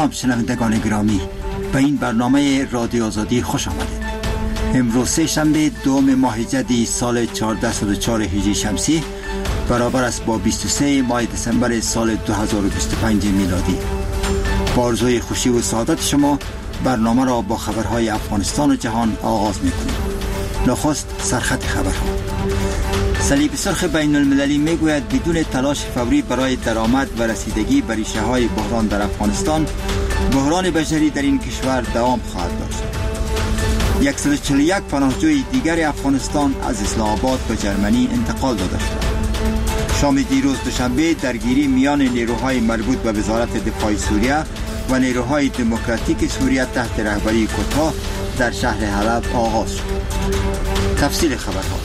سلام شنوندگان گرامی، به این برنامه رادیو آزادی خوش آمدید. امروز سه شنبه دوم ماه جدی سال 1404 هجری شمسی برابر است با 23 ماه دسامبر سال 2025 میلادی. با آرزوی خوشی و سعادت شما برنامه را با خبرهای افغانستان و جهان آغاز می‌کنیم. نخست سرخط خبرها. صلیب سرخ بین المللی میگوید بدون تلاش فوری برای درآمد و رسیدگی به ریشه‌های بحران در افغانستان، بحران بشری در این کشور دوام خواهد داشت. 141 پناهجوی دیگر افغانستان از اسلام آباد به جرمنی انتقال داده شد. شام دیروز دوشنبه درگیری میان نیروهای مربوط به وزارت دفاع سوریه و نیروهای دموکراتیک سوریه تحت رهبری کوتا در شهر حلب آغاز شد. تفصیل خبرها.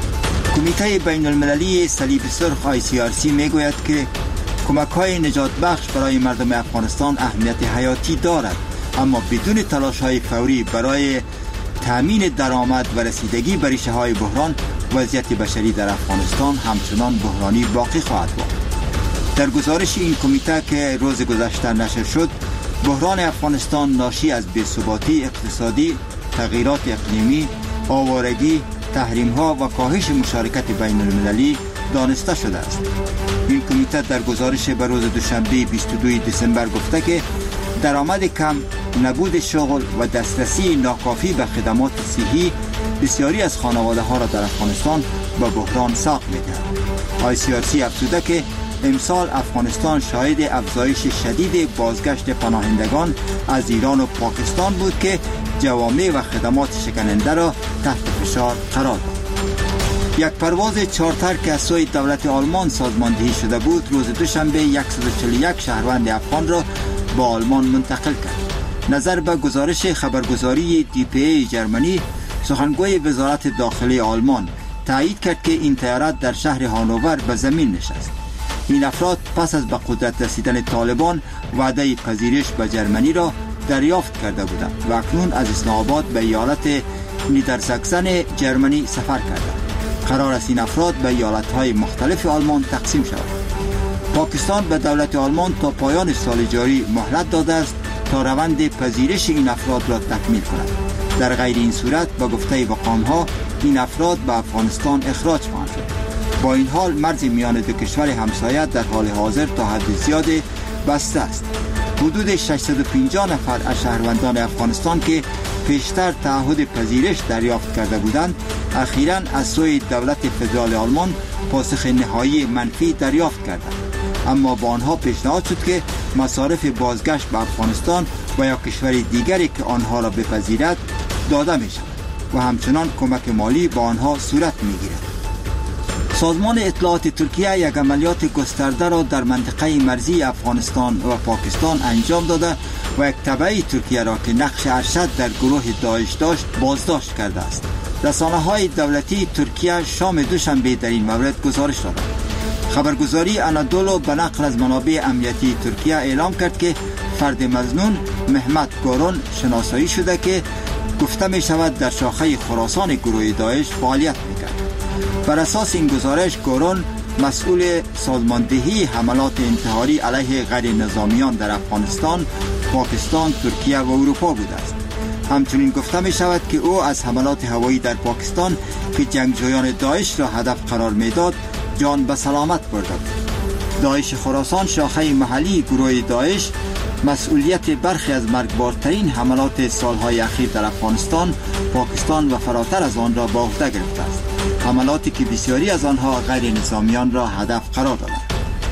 کمیته بین المللی صلیب سرخ ICRC میگوید که کمک‌های نجات بخش برای مردم افغانستان اهمیت حیاتی دارد، اما بدون تلاش‌های فوری برای تامین درآمد و رسیدگی به ریشه‌های بحران، وضعیت بشری در افغانستان همچنان بحرانی باقی خواهد بود. در گزارش این کمیته که روز گذشته نشر شد، بحران افغانستان ناشی از بی‌ثباتی اقتصادی، تغییرات اقلیمی، آوارگی، تحریم‌ها و کاهش مشارکت بین المللی دانسته شده است. این کمیته در گزارش به روز دوشنبه 22 دسامبر گفته که درآمد کم، نبود شغل و دسترسی ناکافی به خدمات صحی بسیاری از خانواده‌ها را در افغانستان به بحران ساق می‌دهد. ICRC افزوده که امسال افغانستان شاهد افزایش شدید بازگشت پناهندگان از ایران و پاکستان بود که جوامع و خدمات شکننده را تحت فشار قرار داد. یک پرواز چارتر که از سوی دولت آلمان سازماندهی شده بود روز دوشنبه 141 شهروند افغان را به آلمان منتقل کرد. نظر به گزارش خبرگزاری DPA جرمنی، سخنگوی وزارت داخلی آلمان تایید کرد که این طیاره در شهر هانوور به زمین نشست. این افراد پس از به قدرت رسیدن طالبان وعده پذیرش به جرمنی را دریافت کرده بودند و اکنون از اسلام آباد به ایالت نیدرساکسن جرمنی سفر کردند. قرار است این افراد به ایالت‌های مختلف آلمان تقسیم شوند. پاکستان به دولت آلمان تا پایان سال جاری مهلت داده است تا روند پذیرش این افراد را تکمیل کند. در غیر این صورت به گفته مقام‌ها این افراد به افغانستان اخراج خواهند شد. با این حال مرز میان دو کشور همسایه در حال حاضر تا حد زیاد بسته است. حدود 650 نفر از شهروندان افغانستان که پیشتر تعهد پذیرش دریافت کرده بودند، اخیراً از سوی دولت فدرال آلمان پاسخ نهایی منفی دریافت کردند. اما با آنها پیشنهاد شد که مصارف بازگشت به افغانستان و یا کشور دیگری که آنها را بپذیرد داده می شود و همچنان کمک مالی با آنها صورت می گیرد. سازمان اطلاعات ترکیه یک عملیات گسترده را در منطقه مرزی افغانستان و پاکستان انجام داده و یک تبعی ترکیه را که نقش ارشد در گروه داعش داشت بازداشت کرده است. رسانه‌های دولتی ترکیه شام دوشنبه در این مورد گزارش دادند. خبرگزاری آنادولو به نقل از منابع امنیتی ترکیه اعلام کرد که فرد مظنون محمد گورون شناسایی شده که گفته می شود در شاخه خراسان گروه داعش فعالیت می‌کرد. بر اساس این گزارش گورون مسئول سازماندهی حملات انتحاری علیه غیر نظامیان در افغانستان، پاکستان، ترکیه و اروپا بوده است. همچنین گفته می شود که او از حملات هوایی در پاکستان که جنگجویان داعش را هدف قرار میداد جان به سلامت برده بود. داعش خراسان شاخه محلی گروه داعش مسئولیت برخی از مرگبارترین حملات سالهای اخیر در افغانستان، پاکستان و فراتر از آن را به عهده گرفته است. حملاتی که بسیاری از آنها غیر نظامیان را هدف قرار دادند.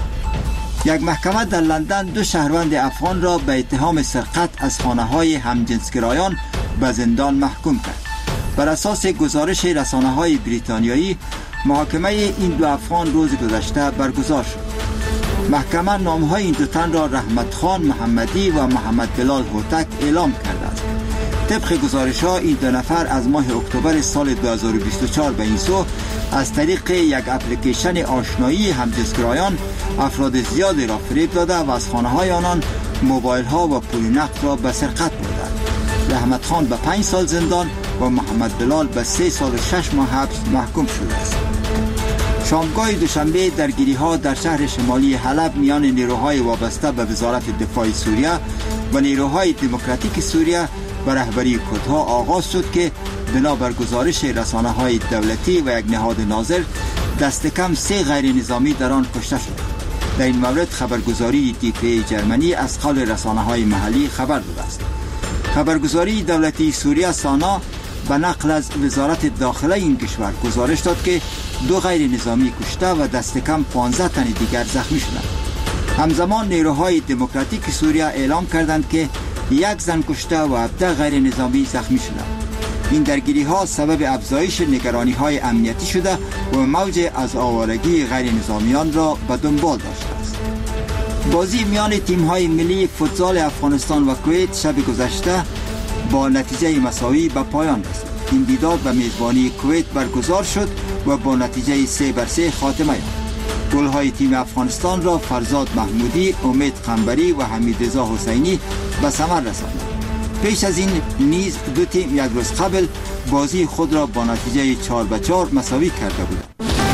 یک محکمه در لندن دو شهروند افغان را به اتهام سرقت از خانه‌های همجنسگرایان به زندان محکوم کرد. بر اساس گزارش رسانه‌های بریتانیایی، محاکمه این دو افغان روز گذشته برگزار شد. محکمه نامهای این دو تن را رحمت خان محمدی و محمد بلال هوتک اعلام کرده است. طبق گزارش‌ها این دو نفر از ماه اکتبر سال 2024 به این سو از طریق یک اپلیکیشن آشنایی همجنسگرایان افراد زیادی را فریب داده و از خانه‌های آنان موبایل‌ها و پول نقد را به سرقت بردند. رحمت خان به 5 سال زندان و محمد بلال به 3 سال و 6 ماه حبس محکوم شده است. شامگاه دوشنبه درگیری‌ها در شهر شمالی حلب میان نیروهای وابسته به وزارت دفاع سوریه و نیروهای دموکراتیک سوریه به رهبری کردها آغاز شد که بنابر گزارش رسانه‌های دولتی و یک نهاد ناظر دست کم 3 غیر نظامی در آن کشته شد. در این مورد خبرگزاری DPA جرمنی از قول رسانه‌های محلی خبر داده است. خبرگزاری دولتی سوریه سانا به نقل از وزارت داخله این کشور گزارش داد که 2 غیر نظامی کشته و دست کم 15 تن دیگر زخمی شدند. همزمان نیروهای دموکراتیک سوریه اعلام کردند که 1 زن کشته و 17 غیر نظامی زخمی شدند. این درگیری ها سبب افزایش نگرانی های امنیتی شده و موج از آوارگی غیر نظامیان را به دنبال داشته است. بازی میان تیم های ملی فوتزال افغانستان و کویت شب گذشته با نتیجه مساوی به پایان رسید. این دیدار به میزبانی کویت برگزار شد و با نتیجه 3-3 خاتمه یافت. گل های تیم افغانستان را فرزاد محمودی، امید قنبری و حمیدرضا حسینی به ثمر رساندند. پیش از این نیز 2 تیم یک روز قبل بازی خود را با نتیجه 4-4 مساوی کرده بودند.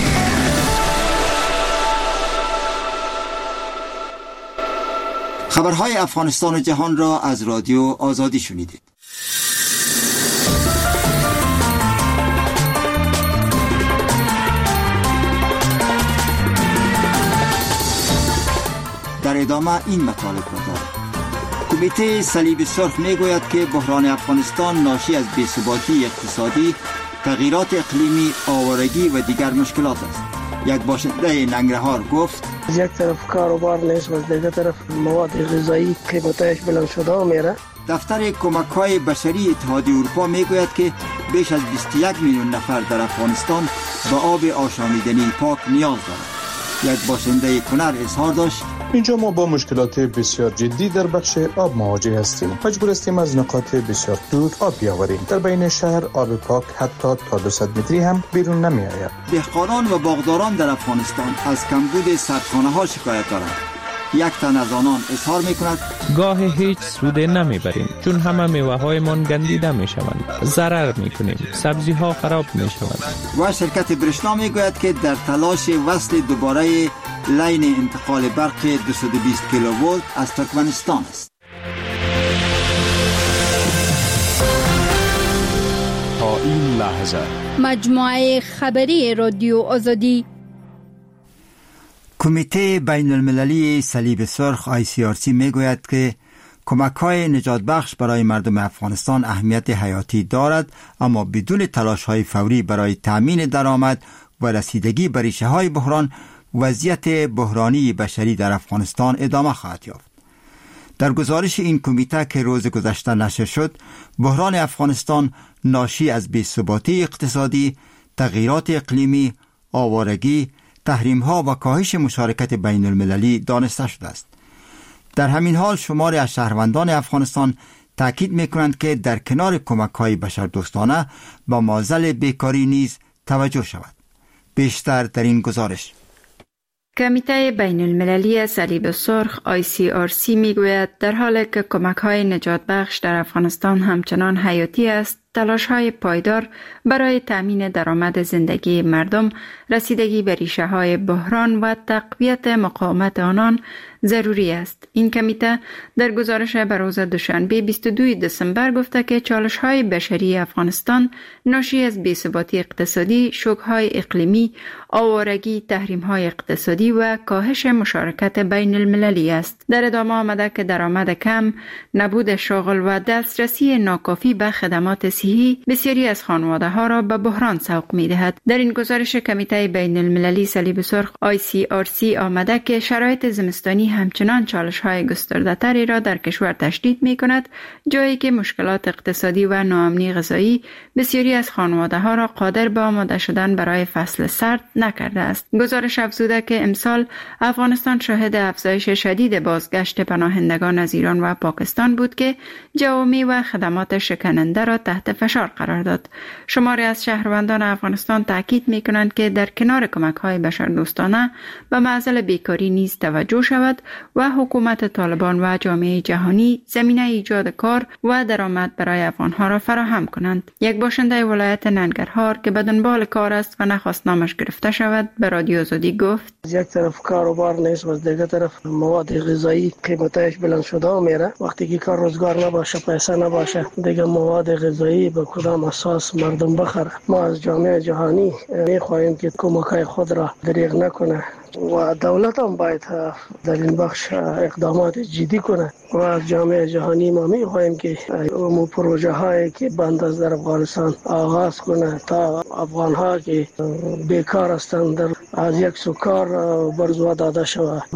خبرهای افغانستان و جهان را از رادیو آزادی شنیدید. در ادامه این مطالب را داریم. کمیته صلیب سرخ میگوید که بحران افغانستان ناشی از بی‌ثباتی اقتصادی، تغییرات اقلیمی، آوارگی و دیگر مشکلات است. یک باشنده ننگرهار گفت: از یک طرف کاروبار نیست و از دیگر طرف مواد غذایی قیمتش بلند شده میره. دفتر کمک‌های بشری اتحادیه اروپا میگوید که بیش از 21 میلیون نفر در افغانستان به آب آشامیدنی پاک نیاز دارند. یک باشنده کنر اظهار داشت: اینجا ما با مشکلات بسیار جدی در بخش آب مواجه هستیم. مجبور هستیم از نقاط بسیار دور آب بیاوریم. در بین شهر آب پاک حتی تا 200 متری هم بیرون نمی آید. دهقانان و باغداران در افغانستان از کمبود سردخانه‌ها شکایت دارند. یک تن از آنان اظهار می‌کند: گاه هیچ سود نمیبریم چون همه میوه‌هایمان گندیده میشوند. ضرر می‌کنیم. سبزی‌ها خراب میشوند. و شرکت برشنا میگوید که در تلاش وصل دوباره لین انتقال برق 220 کیلوولت از ترکمنستان است. تا این لحظه مجموعه خبری رادیو آزادی. کمیته بین المللی صلیب سرخ ICRC میگوید که کمک‌های نجات بخش برای مردم افغانستان اهمیت حیاتی دارد، اما بدون تلاش‌های فوری برای تأمین درآمد و رسیدگی به ریشه‌های بحران، وضعیت بحرانی بشری در افغانستان ادامه خواهد یافت. در گزارش این کمیته که روز گذشته نشر شد، بحران افغانستان ناشی از بی‌ثباتی اقتصادی، تغییرات اقلیمی، آوارگی، تحریم‌ها و کاهش مشارکت بین المللی دانسته شده است. در همین حال شماری از شهروندان افغانستان تاکید می‌کنند که در کنار کمک‌های بشردوستانه با معضل بیکاری نیز توجه شود. بیشتر در این گزارش. کمیته بین المللی صلیب سرخ ICRC میگوید در حالی که کمک‌های نجات بخش در افغانستان همچنان حیاتی است، تلاش‌های پایدار برای تأمین درآمد زندگی مردم، رسیدگی به ریشه‌های بحران و تقویت مقاومت آنان ضروری است. این کمیته در گزارش بر روز دوشنبه 22 دسامبر گفته که چالش‌های بشری افغانستان ناشی از بی‌ثباتی اقتصادی، شوک‌های اقلیمی، آوارگی، تحریم‌های اقتصادی و کاهش مشارکت بین المللی است. در ادامه آمده که درآمد کم، نبود شغل و دسترسی ناکافی به خدمات صحی بسیاری از خانواده‌ها را به بحران سوق می‌دهد. در این گزارش کمیته بین المللی صلیب سرخ ICRC آمده که شرایط زمستانی همچنان چالش‌های گسترده‌تری را در کشور تشدید می‌کند، جایی که مشکلات اقتصادی و ناامنی غذایی بسیاری از خانواده‌ها را قادر به آماده شدن برای فصل سرد نکرده است. گزارش افزوده که امسال افغانستان شاهد افزایش شدید بازگشت پناهندگان از ایران و پاکستان بود که جوامع و خدمات شکننده را تحت فشار قرار داد. شماری از شهروندان افغانستان تاکید می‌کنند که در کنار کمک‌های بشردوستانه به معضل بیکاری نیز توجه شود و حکومت طالبان و جامعه جهانی زمینه ایجاد کار و درآمد برای افغان‌ها را فراهم کنند. یک باشنده ولایت ننگرهار که به دنبال کار است و نخواست نامش گرفته شود به رادیو آزادی گفت: یک طرف کاروبار نیست و از دیگه طرف مواد غذایی قیمتش بلند شده میره. وقتی که کار روزگار نباشه، پیسه نباشه، دیگه مواد غذایی به کدام اساس مردم بخره؟ ما از جامعه جهانی میخواهیم که کمک‌های خود را دریغ نکنه و دولت هم باید در این بخش اقدامات جدی کنه و از جامعه جهانی ما میخواهیم که اون پروژه هایی که بند از در افغانستان آغاز کنه تا افغان ها که بیکار هستند از یک سو کار برزو داده شود و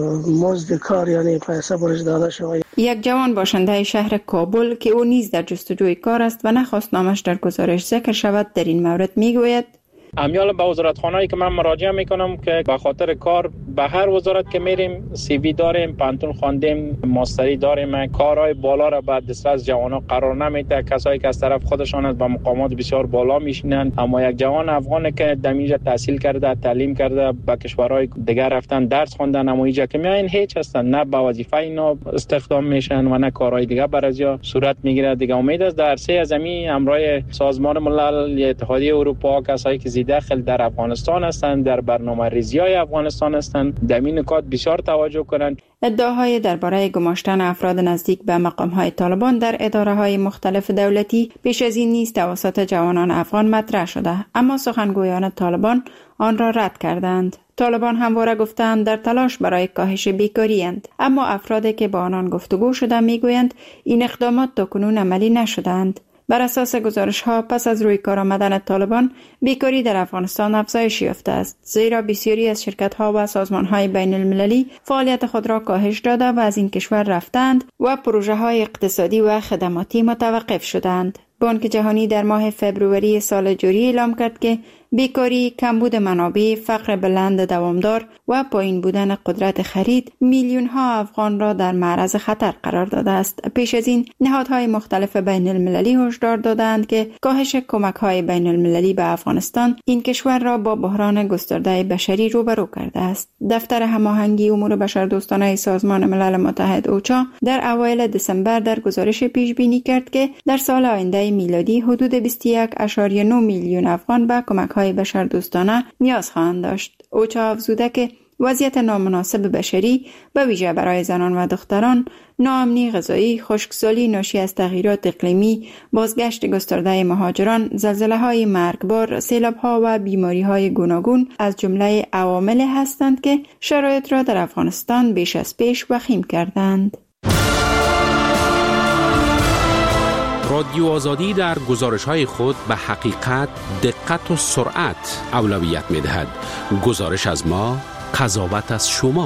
مزد کار یعنی پیسه برش داده شود. یک جوان باشنده شهر کابل که او نیز در جستجوی کار است و نخواست نامش در گزارش ذکر شود در این مورد میگوید: امیال به وزارتخانه‌ای که من مراجعه میکنم که به خاطر کار به هر وزارت که میریم سی وی داریم، پانتون خواندیم، ماستری داریم، کارهای بالا را بعد دسترس جوانا قرار نمیده. کسایی که از طرف خودشان از با مقامات بسیار بالا میشینند، اما یک جوان افغانی که دمیجا تحصیل کرده، تعلیم کرده، به کشورهای دیگر رفتن درس خواندن، اما اینجا که میاین هیچ هستن، نه به وظیفه اینا استخدام میشن و نه کارهای دیگه برازیا صورت میگیره. دیگه امید است در عرصه زمین همراه سازمان ملل، اتحادیه اروپا، کسایی که داخل در افغانستان هستند، در برنامه ریزی‌های افغانستان هستند، در این نکات بسیار توجه کنند. ادعاهای درباره گماشتن افراد نزدیک به مقام‌های طالبان در اداره‌های مختلف دولتی پیش از این نیز توسط جوانان افغان مطرح شده، اما سخنگویان طالبان آن را رد کردند. طالبان همواره گفتند در تلاش برای کاهش بیکاری اند، اما افرادی که با آنان گفتگو شده میگویند این اقدامات تاکنون عملی نشدند. بر اساس گزارش‌ها پس از روی کار آمدن طالبان بیکاری در افغانستان افزایش یافته است، زیرا بسیاری از شرکت‌ها و سازمان‌های بین‌المللی فعالیت خود را کاهش داده و از این کشور رفتند و پروژه‌های اقتصادی و خدماتی متوقف شدند. بانک جهانی در ماه فبروری سال جاری اعلام کرد که بیکاری، کمبود منابع، فقر بلند دوامدار و پایین بودن قدرت خرید میلیون‌ها افغان را در معرض خطر قرار داده است. پیش از این نهادهای مختلف بین المللی هشدار دادند که کاهش کمک‌های بین المللی به افغانستان این کشور را با بحران گسترده بشری روبرو کرده است. دفتر هماهنگی امور بشردوستانه سازمان ملل متحد اوچا در اوایل دسامبر در گزارش پیش بینی کرد که در سال آینده میلادی حدود 21.9 میلیون افغان به کمک‌های بشردوستانه نیاز خواهند داشت. اوچا افزوده که وضعیت نامناسب بشری به ویژه برای زنان و دختران، ناامنی غذایی، خشکسالی ناشی از تغییرات اقلیمی، بازگشت گسترده مهاجران، زلزله‌های مرگبار، سیلاب‌ها و بیماری‌های گوناگون از جمله عوامل هستند که شرایط را در افغانستان بیش از پیش وخیم کردند. رادیو آزادی در گزارش‌های خود به حقیقت، دقت و سرعت اولویت می‌دهد. گزارش از ما، قضاوت از شما.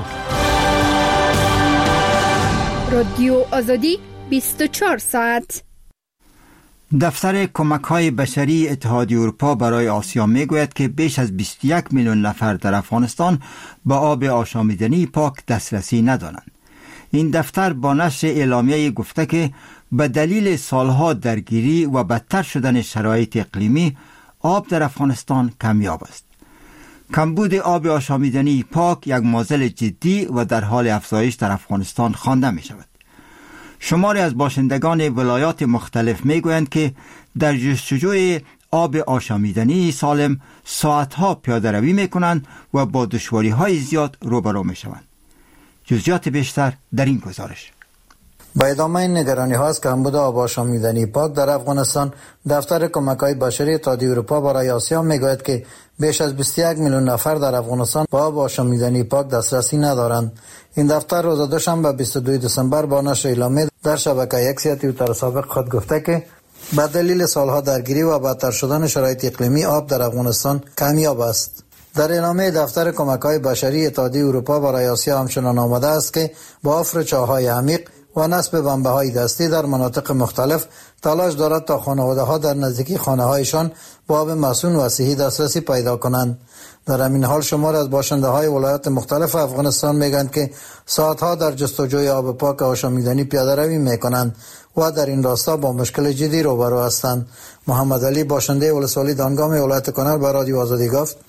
رادیو آزادی 24 ساعت. دفتر کمک‌های بشری اتحادیه اروپا برای آسیا میگوید که بیش از 21 میلیون نفر در افغانستان به آب آشامیدنی پاک دسترسی ندارند. این دفتر با نشر اعلامیه گفته که به دلیل سالها درگیری و بدتر شدن شرایط اقلیمی آب در افغانستان کمیاب است. کمبود آب آشامیدنی پاک یک معضل جدی و در حال افزایش در افغانستان خوانده می شود. شماری از باشندگان ولایات مختلف می گویند که در جستجوی آب آشامیدنی سالم ساعتها پیاده روی می کنند و با دشواری های زیاد روبرو می شوند. جزئیات بیشتر در این گزارش. با ادامه این نگرانی هاست که کمبود آب آشامیدنی پاک در افغانستان، دفتر کمک‌های بشری اتحادیه اروپا برای آسیا میگوید که بیش از 21 میلیون نفر در افغانستان با آب آشامیدنی پاک دسترسی ندارند. این دفتر روز دوشنبه 22 دسامبر با نشر اعلامیه در شبکه یک توییتر سابق خود گفته که به دلیل سالها درگیری و بدتر شدن شرایط اقلیمی آب در افغانستان کمیاب است. در اعلامیه دفتر کمک‌های بشری اتحادیه اروپا برای آسیا همچنان آمده است که با حفر چاه‌های عمیق و نصب بمبه‌های دستی در مناطق مختلف تلاش دارد تا خانواده‌ها در نزدیکی خانه‌هایشان با آب مسئول و صحی دسترسی پیدا کنند. در همین حال شمار از باشنده‌های ولایات مختلف افغانستان میگویند که ساعتها در جستجوی آب پاک آشامیدنی پیاده روی میکنند و در این راستا با مشکل جدی روبرو هستند. محمد علی باشنده ولسوالی دانگام ولایت کنر به رادیو آزادی گفت: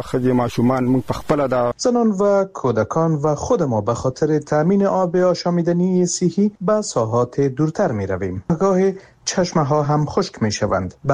زنان و کودکان و خود ما به خاطر تامین آب آشامیدنی صحی به ساحات دورتر می رویم. گاهی چشمه ها هم خشک می شوند.